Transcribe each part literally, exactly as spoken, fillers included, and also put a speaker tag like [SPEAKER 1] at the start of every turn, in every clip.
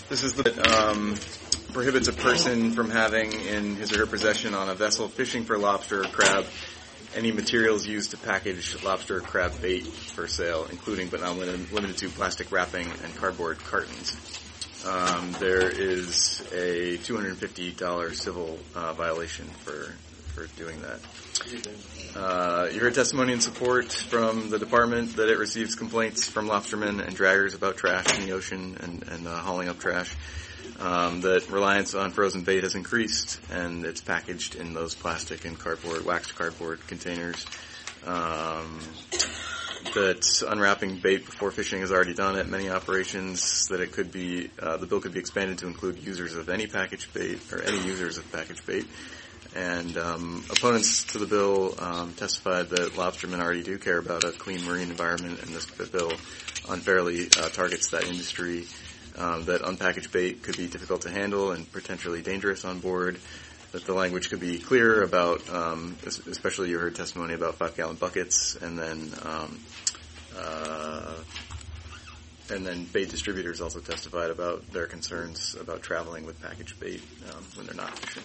[SPEAKER 1] This is the um, prohibits a person from having in his or her possession on a vessel fishing for lobster or crab any materials used to package lobster or crab bait for sale, including but not limited, limited to plastic wrapping and cardboard cartons. Um, there is a two hundred fifty dollars civil uh, violation for for doing that. Uh, you heard testimony in support from the department that it receives complaints from lobstermen and draggers about trash in the ocean and, and uh, hauling up trash. Um, that reliance on frozen bait has increased, and it's packaged in those plastic and cardboard, waxed cardboard containers. Um, that unwrapping bait before fishing is already done at many operations. That it could be, uh, the bill could be expanded to include users of any packaged bait or any users of packaged bait. And um, opponents to the bill um, testified that lobstermen already do care about a clean marine environment, and this bill unfairly uh, targets that industry. Um, that unpackaged bait could be difficult to handle and potentially dangerous on board. That the language could be clear about, um, especially you heard testimony about five-gallon buckets, and then um, uh, and then bait distributors also testified about their concerns about traveling with packaged bait um, when they're not fishing.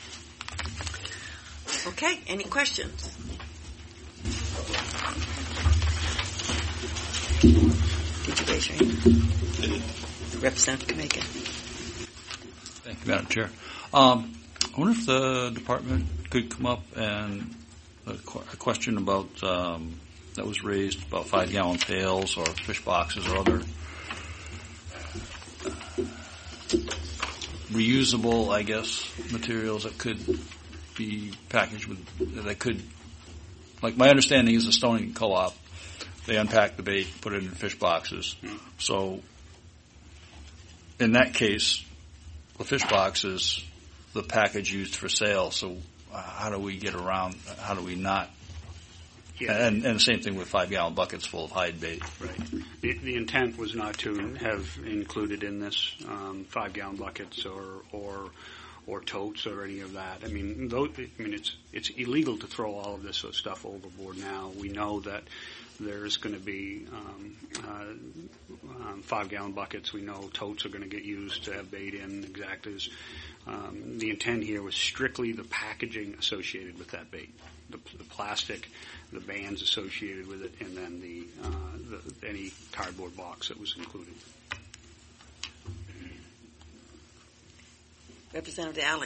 [SPEAKER 2] Okay, any questions? Did you raise your hand? Representative Kaminga.
[SPEAKER 3] Thank you, Madam Chair. Um, I wonder if the department could come up and a, qu- a question about um, that was raised about five-gallon pails or fish boxes or other reusable, I guess, materials that could be packaged with, that could, like my understanding is the Stony Co-op, they unpack the bait, put it in fish boxes. Mm. So in that case, the fish box is the package used for sale. So uh, how do we get around, how do we not? Yeah. And, and the same thing with five-gallon buckets full of hide bait.
[SPEAKER 4] Right. The, the intent was not to have included in this um, five-gallon buckets or or or totes or any of that. I mean, those, I mean, it's it's illegal to throw all of this sort of stuff overboard now. We know that there's going to be um, uh, um, five-gallon buckets. We know totes are going to get used to have bait in, exactly as um, the intent here was strictly the packaging associated with that bait, the, the plastic, the bands associated with it, and then the, uh, the any cardboard box that was included.
[SPEAKER 2] Representative Alley.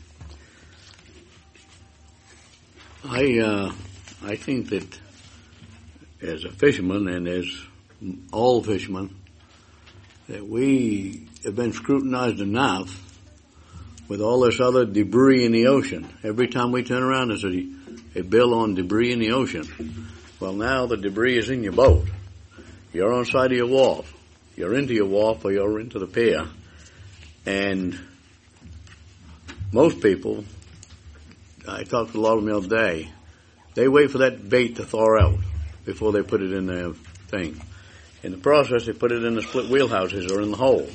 [SPEAKER 5] I uh, I think that as a fisherman and as all fishermen, that we have been scrutinized enough with all this other debris in the ocean. Every time we turn around, there's a, a bill on debris in the ocean. Well, now the debris is in your boat. You're on the side of your wharf. You're into your wharf or you're into the pier. And most people, I talked to a lot of them the other day, they wait for that bait to thaw out before they put it in their thing. In the process, they put it in the split wheelhouses or in the hole.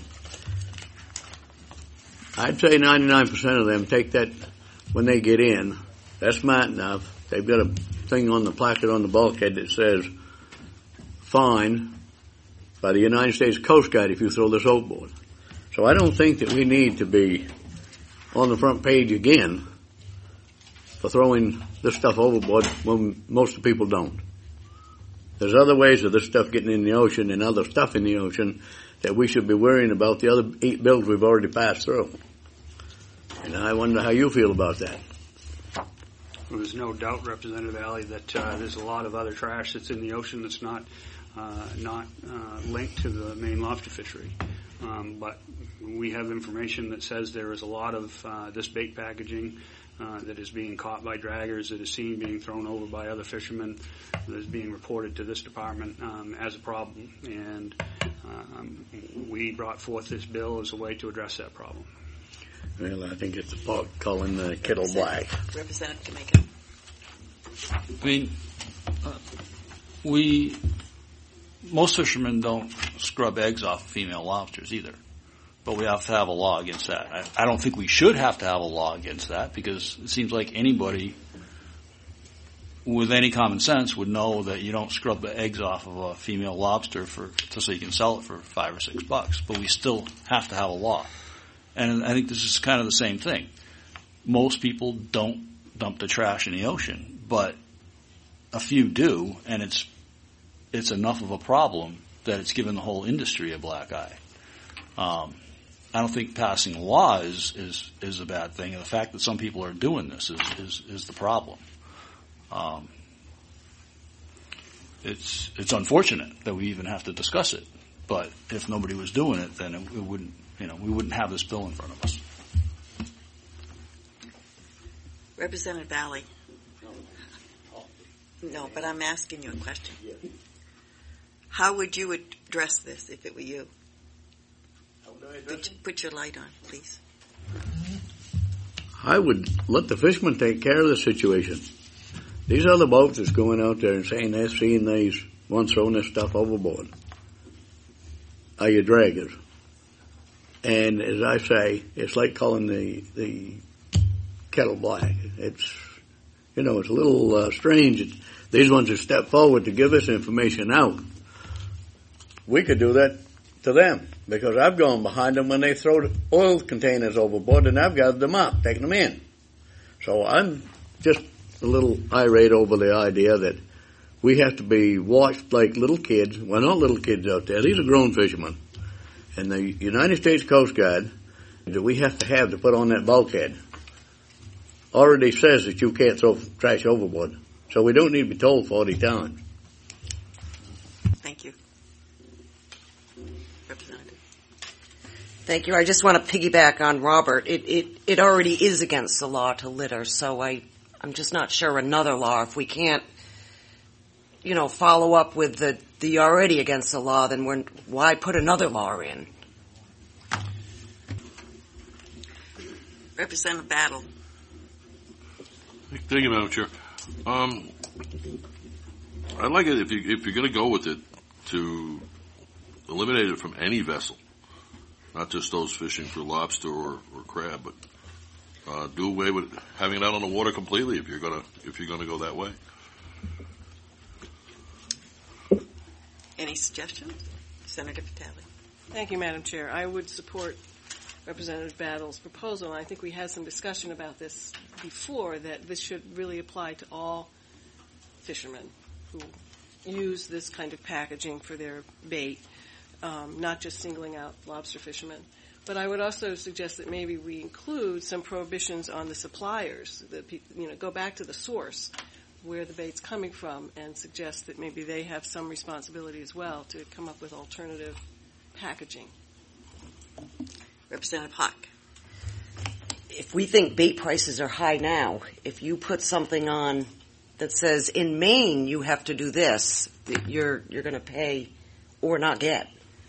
[SPEAKER 5] I'd say ninety-nine percent of them take that when they get in. They're smart enough. They've got a thing on the placard on the bulkhead that says, fine by the United States Coast Guard if you throw this overboard. So I don't think that we need to be on the front page again for throwing this stuff overboard when most of the people don't. There's other ways of this stuff getting in the ocean and other stuff in the ocean that we should be worrying about the other eight bills we've already passed through. And I wonder how you feel about that.
[SPEAKER 4] Well, there's no doubt, Representative Alley, that uh, there's a lot of other trash that's in the ocean that's not uh, not uh, linked to the main lobster fishery. Um, but we have information that says there is a lot of uh, this bait packaging uh, that is being caught by draggers, that is seen being thrown over by other fishermen, that is being reported to this department um, as a problem. And um, we brought forth this bill as a way to address that problem.
[SPEAKER 5] Well, I think it's the pot calling the kettle black.
[SPEAKER 2] Representative Kaminga.
[SPEAKER 3] I mean, uh, we, most fishermen don't scrub eggs off female lobsters either. But we have to have a law against that. I, I don't think we should have to have a law against that because it seems like anybody with any common sense, would know that you don't scrub the eggs off of a female lobster for so you can sell it for five or six bucks. But we still have to have a law. And I think this is kind of the same thing. Most people don't dump the trash in the ocean, but a few do, and it's it's enough of a problem that it's given the whole industry a black eye. Um, I don't think passing a law is, is, is a bad thing. And the fact that some people are doing this is, is, is the problem. Um, it's it's unfortunate that we even have to discuss it. But if nobody was doing it, then it, it wouldn't, you know, we wouldn't have this bill in front of us.
[SPEAKER 2] Representative Valley. No, but I'm asking you a question. How would you address this if it were you? Put, put your light on, please.
[SPEAKER 5] I would let the fishermen take care of the situation. These other boats that's going out there and saying they're seeing these ones throwing this stuff overboard are your draggers. And as I say, it's like calling the the kettle black. It's, you know, it's a little uh, strange. It's, these ones have stepped forward to give us information out. We could do that to them, because I've gone behind them when they throw oil containers overboard, and I've gathered them up, taken them in. So I'm just a little irate over the idea that we have to be watched like little kids. We're not little kids out there. These are grown fishermen. And the United States Coast Guard that we have to have to put on that bulkhead already says that you can't throw trash overboard. So we don't need to be told forty times.
[SPEAKER 2] Thank you. Representative.
[SPEAKER 6] Thank you. I just want to piggyback on Robert. It, it, it already is against the law to litter, so I, I'm just not sure another law, if we can't, you know, follow up with the, the already against the law, then we're, why put another law in?
[SPEAKER 2] Representative Battle.
[SPEAKER 7] Thank you, Madam Chair. Um, I'd like it if you if you're going to go with it to eliminate it from any vessel, not just those fishing for lobster or, or crab, but uh, do away with having it out on the water completely if you're gonna if you're going to go that way.
[SPEAKER 2] Any suggestions? Senator Vitale.
[SPEAKER 8] Thank you, Madam Chair. I would support Representative Battle's proposal, and I think we had some discussion about this before, that this should really apply to all fishermen who use this kind of packaging for their bait, um, not just singling out lobster fishermen. But I would also suggest that maybe we include some prohibitions on the suppliers, that people, you know, go back to the source where the bait's coming from and suggest that maybe they have some responsibility as well to come up with alternative packaging.
[SPEAKER 2] Representative Hawk.
[SPEAKER 6] If we think bait prices are high now, if you put something on that says in Maine you have to do this, that you're you're going to pay or not get.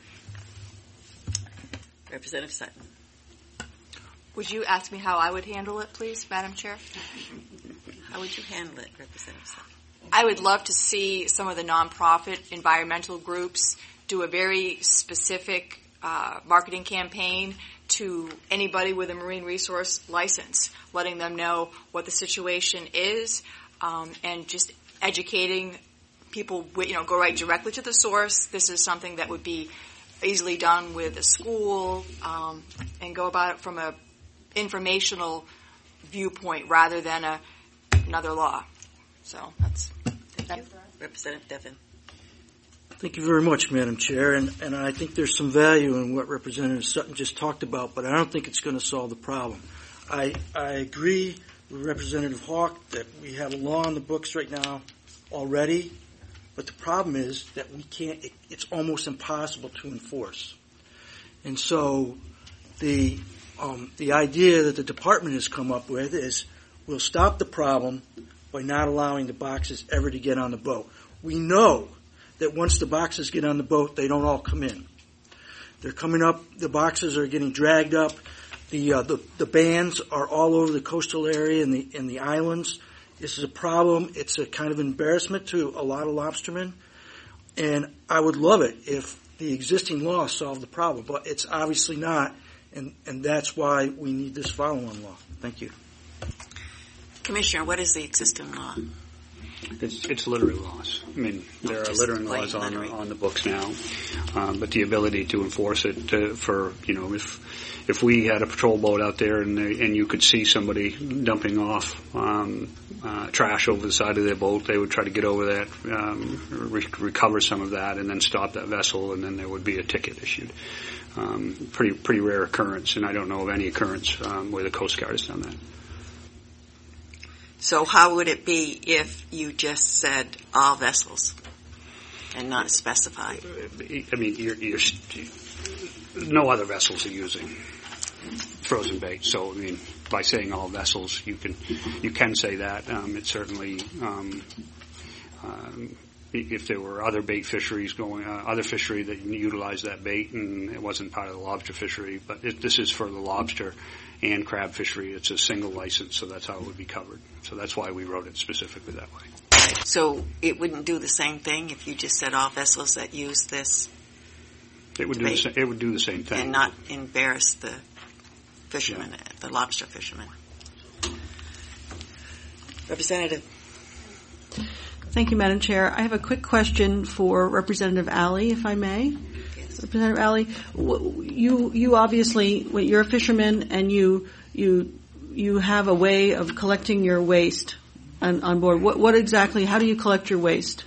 [SPEAKER 2] Representative Sutton.
[SPEAKER 9] Would you ask me how I would handle it, please, Madam Chair?
[SPEAKER 2] How would you handle it, Representative Sutton?
[SPEAKER 9] I would love to see some of the nonprofit environmental groups do a very specific uh, marketing campaign to anybody with a marine resource license, letting them know what the situation is, um, and just educating people, you know, go right directly to the source. This is something that would be easily done with a school, um, and go about it from a informational viewpoint rather than a another law. So that's
[SPEAKER 2] Thank
[SPEAKER 9] that.
[SPEAKER 2] you. Representative Devin.
[SPEAKER 10] Thank you very much, Madam Chair, and, and I think there's some value in what Representative Sutton just talked about, but I don't think it's going to solve the problem. I, I agree with Representative Hawk that we have a law on the books right now already, but the problem is that we can't, it, it's almost impossible to enforce. And so the, um, the idea that the department has come up with is we'll stop the problem by not allowing the boxes ever to get on the boat. We know that once the boxes get on the boat, they don't all come in. They're coming up, the boxes are getting dragged up, the uh, the, the bands are all over the coastal area and the, and the islands. This is a problem. It's a kind of embarrassment to a lot of lobstermen, and I would love it if the existing law solved the problem, but it's obviously not, and, and that's why we need this follow-on law. Thank you.
[SPEAKER 2] Commissioner, what is the existing law?
[SPEAKER 4] It's, it's littering laws. I mean, there are
[SPEAKER 2] Just
[SPEAKER 4] littering
[SPEAKER 2] plain
[SPEAKER 4] laws on
[SPEAKER 2] littering.
[SPEAKER 4] on the books now, um, but the ability to enforce it to, for you know if if we had a patrol boat out there and they, and you could see somebody dumping off um, uh, trash over the side of their boat, they would try to get over that, um, re- recover some of that, and then stop that vessel, and then there would be a ticket issued. Um, pretty pretty rare occurrence, and I don't know of any occurrence um, where the Coast Guard has done that.
[SPEAKER 2] So how would it be if you just said all vessels and not specify?
[SPEAKER 4] I mean, you're, you're, no other vessels are using frozen bait. So, I mean, by saying all vessels, you can you can say that. Um, it certainly, um, um, if there were other bait fisheries going, uh, other fishery that utilized that bait, and it wasn't part of the lobster fishery, but it, this is for the lobster and crab fishery. It's a single license, so that's how it would be covered. So that's why we wrote it specifically that way.
[SPEAKER 2] So it wouldn't do the same thing if you just said all vessels that use this
[SPEAKER 4] It would do the, sa- it would do the same thing.
[SPEAKER 2] and not embarrass the fishermen, the lobster fishermen. Representative.
[SPEAKER 11] Thank you, Madam Chair. I have a quick question for Representative Alley, if I may.
[SPEAKER 2] Yes.
[SPEAKER 11] Representative Alley, w- you you obviously, well, you're a fisherman, and you you you have a way of collecting your waste on, on board. What, what exactly? How do you collect your waste?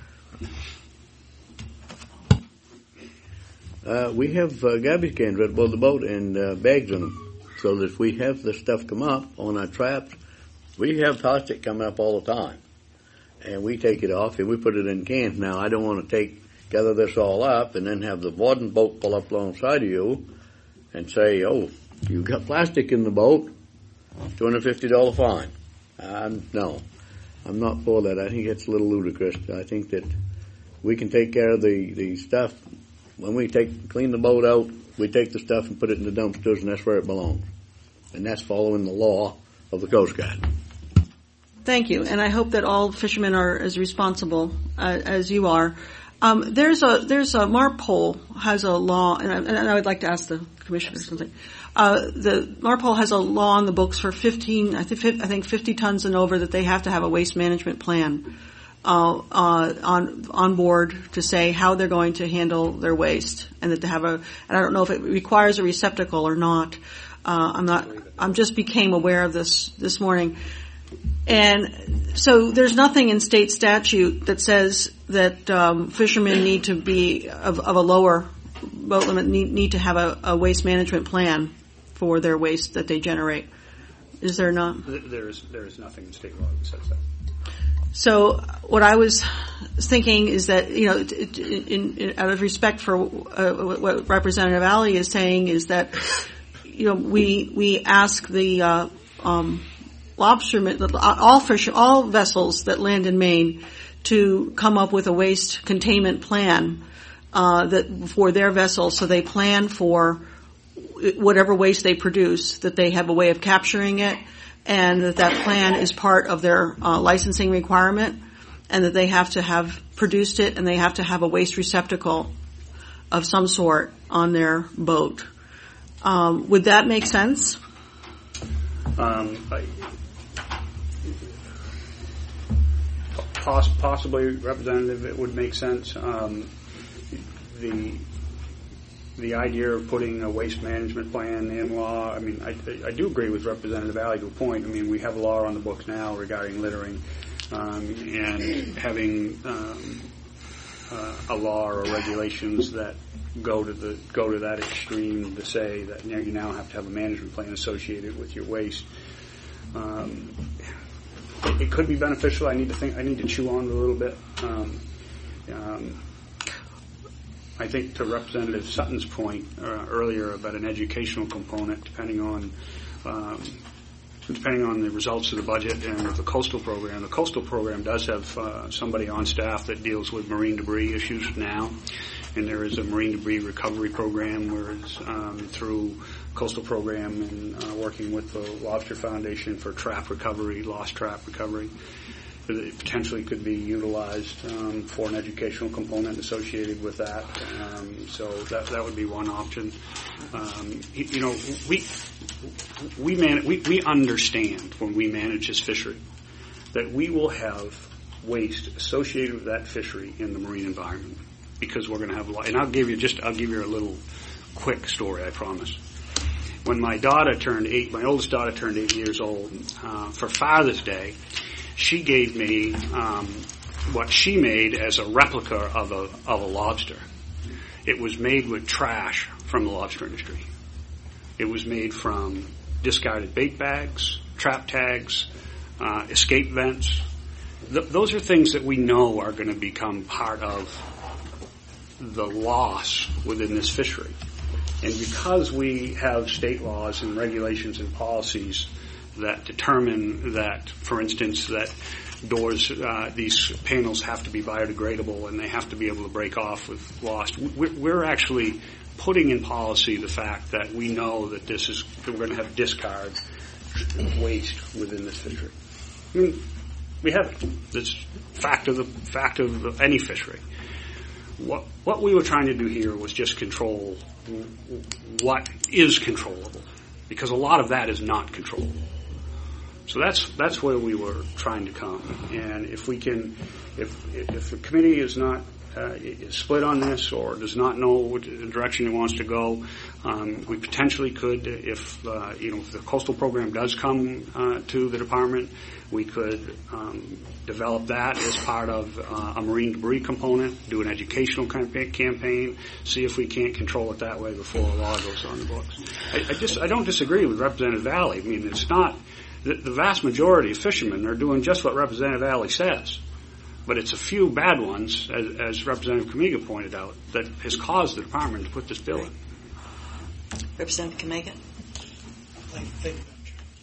[SPEAKER 5] Uh, we have uh, garbage cans right aboard the boat and uh, bags in them, so that if we have the stuff come up on our traps, we have plastic coming up all the time, and we take it off and we put it in cans. Now, I don't want to take gather this all up and then have the warden boat pull up alongside of you and say, "Oh, you got plastic in the boat, two hundred fifty dollar fine." Um, no, I'm not for that. I think it's a little ludicrous. I think that we can take care of the the stuff. When we take clean the boat out, we take the stuff and put it in the dumpsters, and that's where it belongs. And that's following the law of the Coast Guard.
[SPEAKER 11] Thank you, and I hope that all fishermen are as responsible uh, as you are. Um, there's a there's a MARPOL has a law, and I, and I would like to ask the commissioner something. Uh, the MARPOL has a law on the books for fifteen, I think, I think fifty tons and over, that they have to have a waste management plan uh, uh, on on board to say how they're going to handle their waste, and that they have a. And I don't know if it requires a receptacle or not. Uh, I'm not. I'm just became aware of this this morning. And so there's nothing in state statute that says that um, fishermen need to be of, of a lower boat limit, need, need to have a, a waste management plan for their waste that they generate. Is there not?
[SPEAKER 4] There is there is nothing in state law that says that.
[SPEAKER 11] So what I was thinking is that, you know, in, in, out of respect for uh, what Representative Alley is saying, is that, you know, we we ask the uh, um, lobstermen, all fish, all vessels that land in Maine, to come up with a waste containment plan uh, that for their vessels, so they plan for whatever waste they produce, that they have a way of capturing it, and that that plan is part of their uh, licensing requirement, and that they have to have produced it, and they have to have a waste receptacle of some sort on their boat. Um, would that make sense?
[SPEAKER 4] Um, I, poss- possibly, Representative, it would make sense. Um, the the idea of putting a waste management plan in law, I mean, I, I do agree with Representative Alley to a point. I mean, we have a law on the books now regarding littering, um, and having um, uh, a law or regulations that go to the go to that extreme to say that you know, you now have to have a management plan associated with your waste. Um, it, it could be beneficial. I need to think. I need to chew on it a little bit. Um, um, I think to Representative Sutton's point uh, earlier about an educational component, depending on um, depending on the results of the budget and of the coastal program. The coastal program does have uh, somebody on staff that deals with marine debris issues now, and there is a marine debris recovery program where it's um, through coastal program and uh, working with the Lobster Foundation for trap recovery, lost trap recovery. It potentially could be utilized um, for an educational component associated with that. Um, so that that would be one option. Um, you, you know, we we, man, we we understand when we manage this fishery that we will have waste associated with that fishery in the marine environment, because we're going to have a lot. And I'll give you just I'll give you a little quick story, I promise. When my daughter turned eight, my oldest daughter turned eight years old, uh, for Father's Day, she gave me um, what she made as a replica of a of a lobster. It was made with trash from the lobster industry. It was made from discarded bait bags, trap tags, uh, escape vents. Th- those are things that we know are going to become part of the loss within this fishery. And because we have state laws and regulations and policies that determine that, for instance, that doors, uh, these panels have to be biodegradable and they have to be able to break off with lost, we're, we're actually putting in policy the fact that we know that this is, that we're going to have discard waste within this fishery. I mean, we have it. It's fact of the fact of any fishery. What what we were trying to do here was just control what is controllable, because a lot of that is not controllable. So that's that's where we were trying to come. And if we can, if if the committee is not uh, is split on this or does not know what direction it wants to go, um, we potentially could, if uh, you know, if the coastal program does come uh, to the department, we could um, develop that as part of uh, a marine debris component, do an educational campaign, see if we can't control it that way before a law goes on the books. I, I just I don't disagree with Representative Valley. I mean, it's not the, the vast majority of fishermen are doing just what Representative Valley says, but it's a few bad ones, as, as Representative Kamiga pointed out, that has caused the department to put this bill in.
[SPEAKER 2] Representative Kamiga.
[SPEAKER 10] Thank you.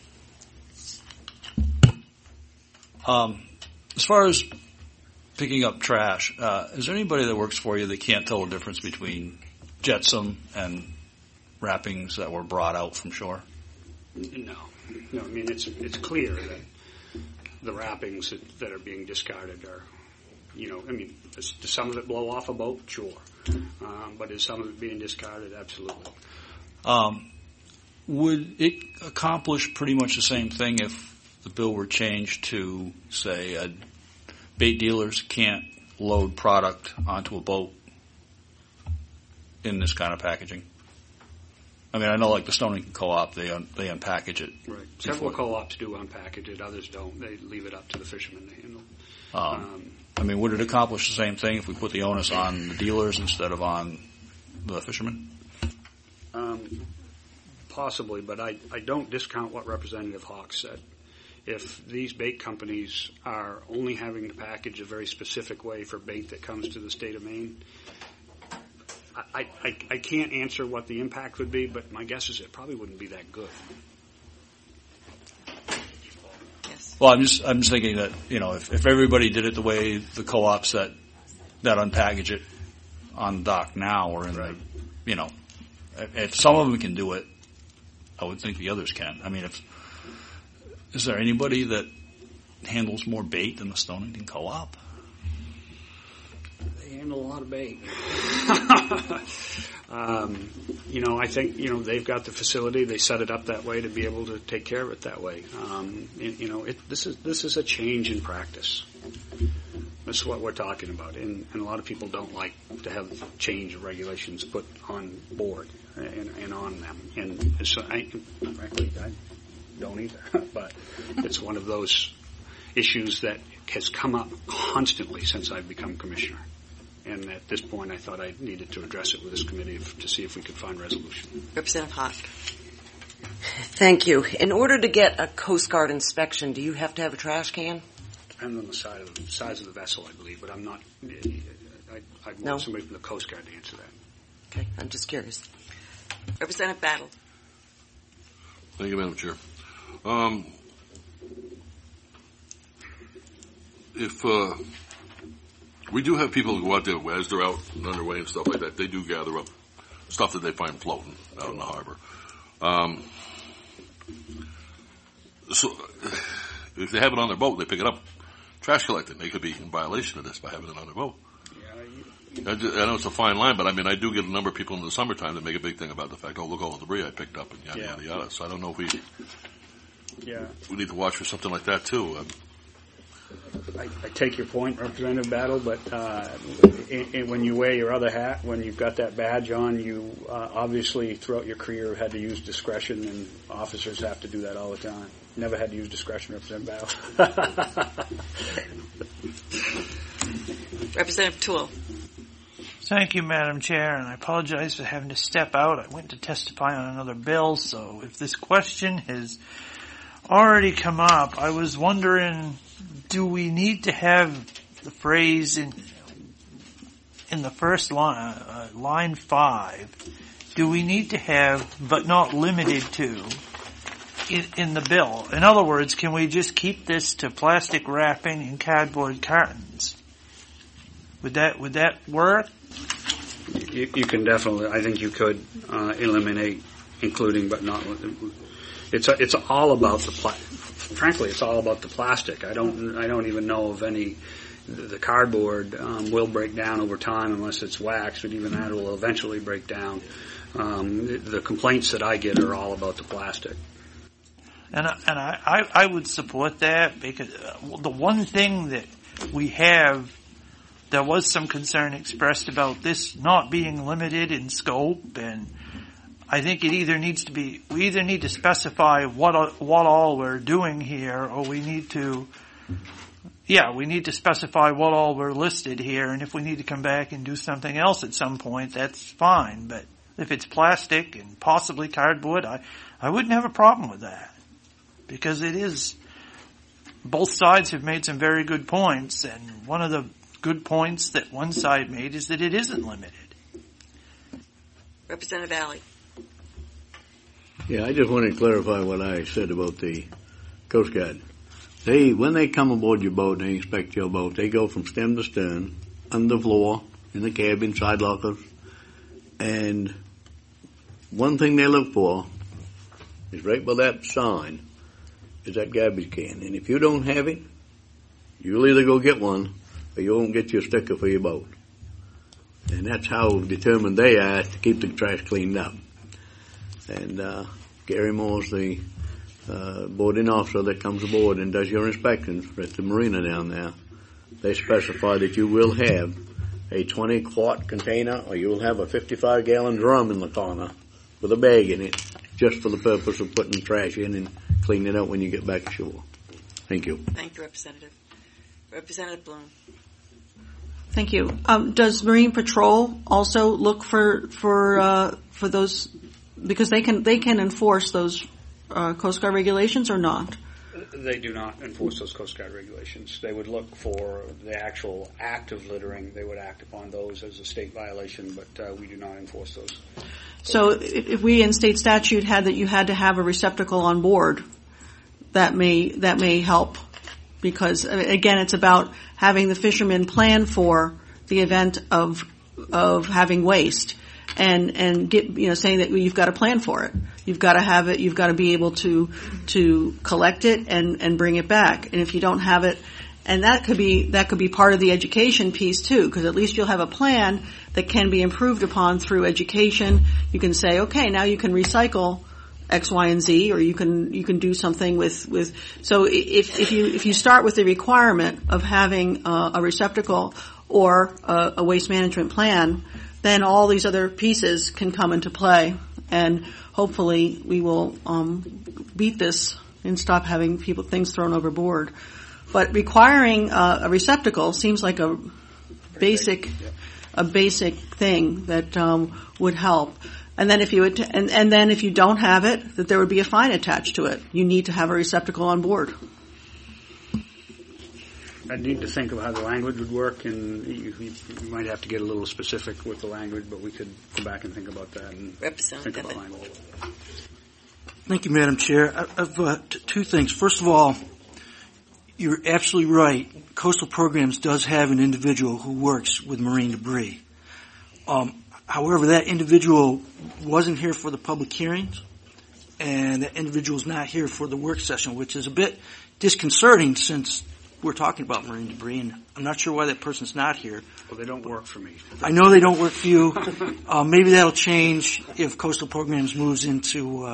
[SPEAKER 3] Um, as far as picking up trash, uh, is there anybody that works for you that can't tell the difference between jetsam and wrappings that were brought out from shore?
[SPEAKER 4] No, no. I mean, it's it's clear that the wrappings that, that are being discarded are, you know, I mean, does, does some of it blow off a boat? Sure, um, but is some of it being discarded? Absolutely.
[SPEAKER 3] Um, would it accomplish pretty much the same thing if the bill were changed to, say, uh, bait dealers can't load product onto a boat in this kind of packaging? I mean, I know like the Stonington Co-op, they un- they unpackage it.
[SPEAKER 4] Right. Several co-ops do unpackage it, others don't. They leave it up to the fishermen to handle.
[SPEAKER 3] Um,
[SPEAKER 4] Um,
[SPEAKER 3] I mean, would it accomplish the same thing if we put the onus on the dealers instead of on the fishermen?
[SPEAKER 4] um, possibly, but I, I don't discount what Representative Hawk said. If these bait companies are only having to package a very specific way for bait that comes to the state of Maine, I, I, I can't answer what the impact would be, but my guess is it probably wouldn't be that good.
[SPEAKER 2] Yes.
[SPEAKER 3] Well, I'm just I'm just thinking that, you know, if, if everybody did it the way the co-ops that that unpackage it on the dock now or in
[SPEAKER 4] Right.
[SPEAKER 3] the, you know, if, if some of them can do it, I would think the others can. I mean, if is there anybody that handles more bait than the Stonington Co-op?
[SPEAKER 4] They handle a lot of bait. um, you know, I think, you know, they've got the facility. They set it up that way to be able to take care of it that way. Um, it, you know, it, this is this is a change in practice. That's what we're talking about. And, and a lot of people don't like to have change of regulations put on board and, and on them. And so I, frankly, I don't either. But it's one of those issues that has come up constantly since I've become commissioner. And at this point, I thought I needed to address it with this committee to see if we could find resolution.
[SPEAKER 2] Representative Hawk.
[SPEAKER 6] Thank you. In order to get a Coast Guard inspection, do you have to have a trash can?
[SPEAKER 4] Depends on the size of the, size of the vessel, I believe, but I'm not. I, I want
[SPEAKER 6] No?
[SPEAKER 4] somebody from the Coast Guard to answer that.
[SPEAKER 6] Okay, I'm just curious.
[SPEAKER 2] Representative Battle.
[SPEAKER 7] Thank you, Madam Chair. Um, if uh, we do have people who go out there as they're out and underway and stuff like that, they do gather up stuff that they find floating out in the harbor. Um, so if they have it on their boat, they pick it up, trash collecting. They could be in violation of this by having it on their boat. I, just, I know it's a fine line, but I mean, I do get a number of people in the summertime that make a big thing about the fact, oh, look all the debris I picked up and yada,
[SPEAKER 4] Yeah.
[SPEAKER 7] yada, yada. So I don't know if we,
[SPEAKER 4] Yeah.
[SPEAKER 7] we need to watch for something like that too. Um,
[SPEAKER 4] I, I take your point, Representative Battle, but uh, in, in, when you wear your other hat, when you've got that badge on, you uh, obviously throughout your career had to use discretion, and officers have to do that all the time. Never had to use discretion, Representative Battle.
[SPEAKER 2] Representative Toole.
[SPEAKER 12] Thank you, Madam Chair, and I apologize for having to step out. I went to testify on another bill, so if this question has already come up, I was wondering, do we need to have the phrase in in the first line, uh, line five, do we need to have, but not limited to, in, in the bill? In other words, can we just keep this to plastic wrapping and cardboard cartons? Would that would that work?
[SPEAKER 4] You, you can definitely. I think you could uh, eliminate, including but not. It's a, it's all about the. Pla- frankly, it's all about the plastic. I don't I don't even know of any. The cardboard um, will break down over time unless it's waxed, but even that will eventually break down. Um, the, the complaints that I get are all about the plastic.
[SPEAKER 12] And I, and I, I, I would support that because uh, the one thing that we have. There was some concern expressed about this not being limited in scope, and I think it either needs to be, we either need to specify what what all we're doing here, or we need to, yeah, we need to specify what all we're listed here, and if we need to come back and do something else at some point, that's fine. But if it's plastic and possibly cardboard, I, I wouldn't have a problem with that, because it is, both sides have made some very good points, and one of the good points that one side made is that it isn't limited.
[SPEAKER 2] Representative Alley.
[SPEAKER 5] Yeah, I just want to clarify what I said about the Coast Guard. They, when they come aboard your boat and they inspect your boat, they go from stem to stern, underfloor, in the cabin, side lockers, and one thing they look for is right by that sign is that garbage can. And if you don't have it, you'll either go get one or you won't get your sticker for your boat. And that's how determined they are to keep the trash cleaned up. And uh, Gary Moore's the uh, boarding officer that comes aboard and does your inspections at the marina down there. They specify that you will have a twenty quart container or you will have a fifty-five gallon drum in the corner with a bag in it just for the purpose of putting trash in and cleaning it up when you get back ashore. Thank you.
[SPEAKER 2] Thank you, Representative. Representative Bloom.
[SPEAKER 11] Thank you. Um, does Marine Patrol also look for for uh, for those, because they can they can enforce those uh, Coast Guard regulations or not?
[SPEAKER 4] They do not enforce those Coast Guard regulations. They would look for the actual act of littering. They would act upon those as a state violation, but uh, we do not enforce those.
[SPEAKER 11] So if, if we in state statute had that you had to have a receptacle on board, that may that may help. Because, again, it's about having the fishermen plan for the event of of having waste, and and get you know saying that you've got to plan for it. You've got to have it. You've got to be able to to collect it and and bring it back. And if you don't have it, and that could be that could be part of the education piece too, because at least you'll have a plan that can be improved upon through education. You can say, okay, now you can recycle X, Y, and Z, or you can you can do something with with. So if if you if you start with the requirement of having uh, a receptacle or a, a waste management plan, then all these other pieces can come into play, and hopefully we will um, beat this and stop having people things thrown overboard. But requiring uh, a receptacle seems like a basic a basic thing that um, would help. And then if you would, and, and then if you don't have it, that there would be a fine attached to it. You need to have a receptacle on board.
[SPEAKER 4] I need to think of how the language would work, and you, you might have to get a little specific with the language, but we could go back and think about that and think about language.
[SPEAKER 10] Thank you, Madam Chair. I have uh, t- two things. First of all, you're absolutely right. Coastal Programs does have an individual who works with marine debris. Um, However, that individual wasn't here for the public hearings, and that individual is not here for the work session, which is a bit disconcerting since we're talking about marine debris, and I'm not sure why that person's not here.
[SPEAKER 4] Well, they don't work for me.
[SPEAKER 10] I know they don't work for you. uh, maybe that'll change if Coastal Programs moves into uh, the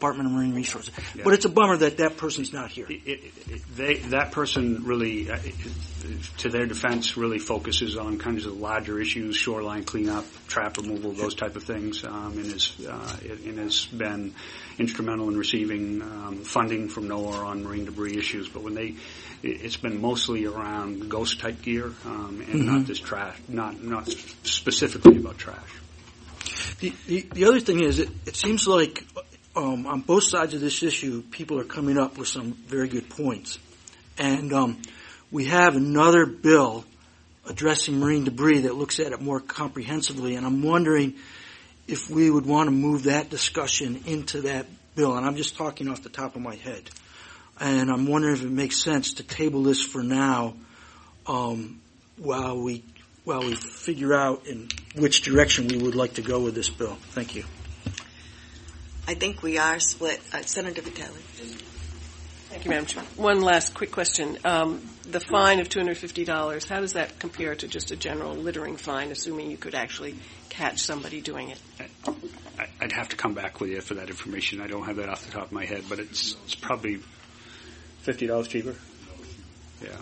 [SPEAKER 10] Department of Marine Resources.
[SPEAKER 4] Yeah.
[SPEAKER 10] But it's a bummer that that person's not here.
[SPEAKER 4] It, it, it, they, that person really, uh, to their defense, really focuses on kinds of larger issues, shoreline cleanup, trap removal, those type of things, um, and, is, uh, and has been instrumental in receiving um, funding from NOAA on marine debris issues. But when they, it's been mostly around ghost type gear um, and mm-hmm. not this trash, not not specifically about trash.
[SPEAKER 10] The, the, the other thing is, it, it seems like um, on both sides of this issue, people are coming up with some very good points. And um, we have another bill addressing marine debris that looks at it more comprehensively, and I'm wondering if we would want to move that discussion into that bill. And I'm just talking off the top of my head. And I'm wondering if it makes sense to table this for now um, while we while we figure out in which direction we would like to go with this bill. Thank you.
[SPEAKER 2] I think we are split. Uh, Senator Vitale.
[SPEAKER 8] Thank you, Madam Chair. One last quick question. Um, the fine of two hundred fifty dollars, how does that compare to just a general littering fine, assuming you could actually catch somebody doing it?
[SPEAKER 4] I'd have to come back with you for that information. I don't have that off the top of my head, but it's, it's probably fifty dollars cheaper. Yeah.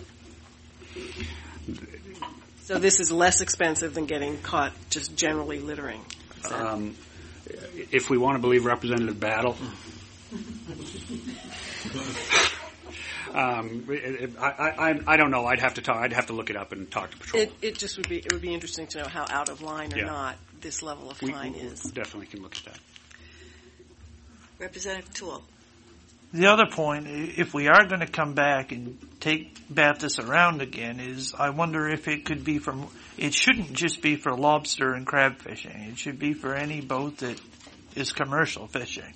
[SPEAKER 8] So this is less expensive than getting caught just generally littering?
[SPEAKER 4] Um, if we want to believe Representative Battle, um, it, it, I, I, I don't know. I'd have to talk. I'd have to look it up and talk to Patrol.
[SPEAKER 8] It, it just would be it would be interesting to know how out of line or
[SPEAKER 4] yeah.
[SPEAKER 8] not this level of fine
[SPEAKER 4] we, we
[SPEAKER 8] is.
[SPEAKER 4] Definitely can look at that.
[SPEAKER 2] Representative Toole.
[SPEAKER 12] The other point, if we are going to come back and take bat this around again, is I wonder if it could be from, it shouldn't just be for lobster and crab fishing. It should be for any boat that is commercial fishing.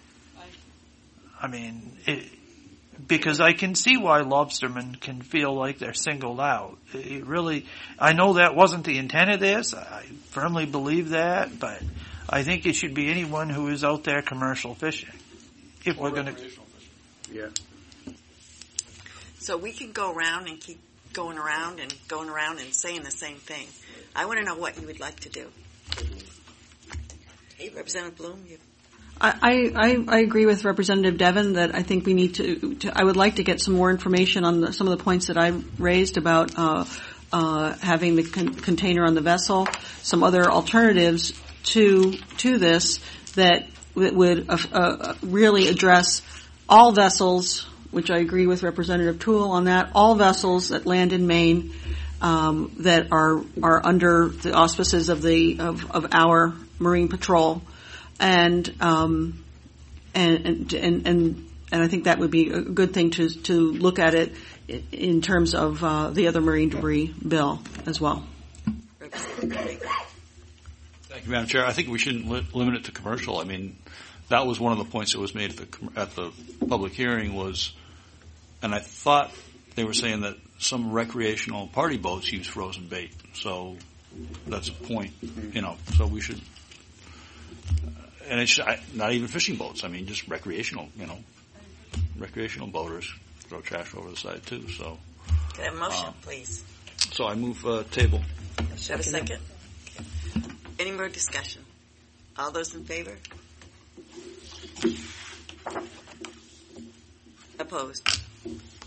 [SPEAKER 12] I mean, it, because I can see why lobstermen can feel like they're singled out. It really, I know that wasn't the intent of this. I firmly believe that, but I think it should be anyone who is out there commercial fishing. If we're going to,
[SPEAKER 4] yeah.
[SPEAKER 2] So we can go around and keep going around and going around and saying the same thing. I want to know what you would like to do. Hey, Representative Bloom, you.
[SPEAKER 11] I, I, I agree with Representative Devon that I think we need to, to I would like to get some more information on the, some of the points that I raised about uh, uh, having the con- container on the vessel, some other alternatives to to this that would uh, uh, really address all vessels, which I agree with Representative Toole on that, all vessels that land in Maine um, that are are under the auspices of the of, of our Marine Patrol. And, um, and, and, and, and, and I think that would be a good thing to, to look at it in terms of, uh, the other marine debris bill as well.
[SPEAKER 3] Thank you, Madam Chair. I think we shouldn't li- limit it to commercial. I mean, that was one of the points that was made at the, at the public hearing was, and I thought they were saying that some recreational party boats use frozen bait. So that's a point, you know, so we should, and it's not even fishing boats. I mean, just recreational, you know, recreational boaters throw trash over the side too. So,
[SPEAKER 2] can I have a motion,
[SPEAKER 3] uh,
[SPEAKER 2] please?
[SPEAKER 3] So I move uh, table.
[SPEAKER 2] Should I have a second? Okay. Any more discussion? All those in favor? Opposed?